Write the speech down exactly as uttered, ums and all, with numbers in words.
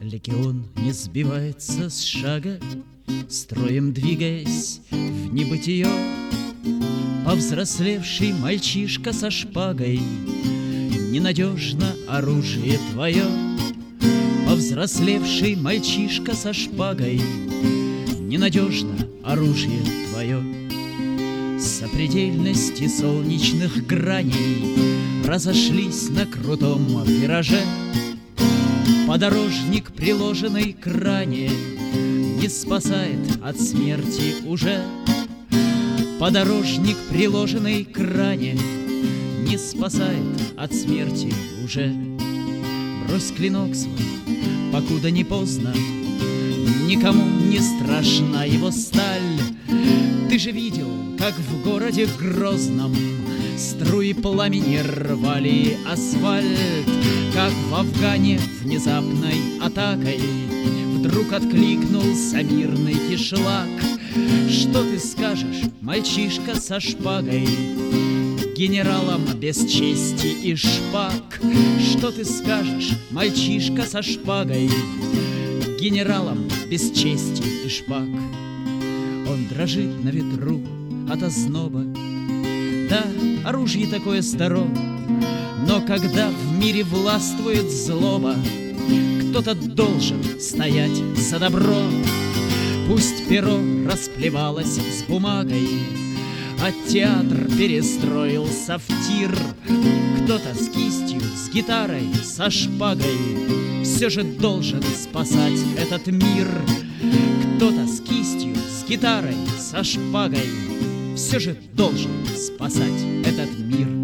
Легион не сбивается с шага, строем двигаясь в небытие. Повзрослевший мальчишка со шпагой, ненадежно оружие твое. Повзрослевший мальчишка со шпагой, ненадежно оружие твое. Сопредельности солнечных граней разошлись на крутом вираже. Подорожник, приложенный к ране, не спасает от смерти уже. Подорожник, приложенный к ране, не спасает от смерти уже. Брось клинок свой, покуда не поздно, никому не страшна его сталь. Ты же видел, как в городе Грозном струи пламени рвали асфальт, как в Афгане внезапной атакой вдруг откликнулся мирный кишлак. Что ты скажешь, мальчишка со шпагой, генералом без чести и шпаг? Что ты скажешь, мальчишка со шпагой, генералом без чести и шпаг? Он дрожит на ветру от озноба. Да, оружие такое старо, но когда в мире властвует злоба, кто-то должен стоять за добро. Пусть перо расплевалось с бумагой, а театр перестроился в тир. Кто-то с кистью, с гитарой, со шпагой все же должен спасать этот мир. Кто-то с кистью, с гитарой, со шпагой все же должен спасать этот мир.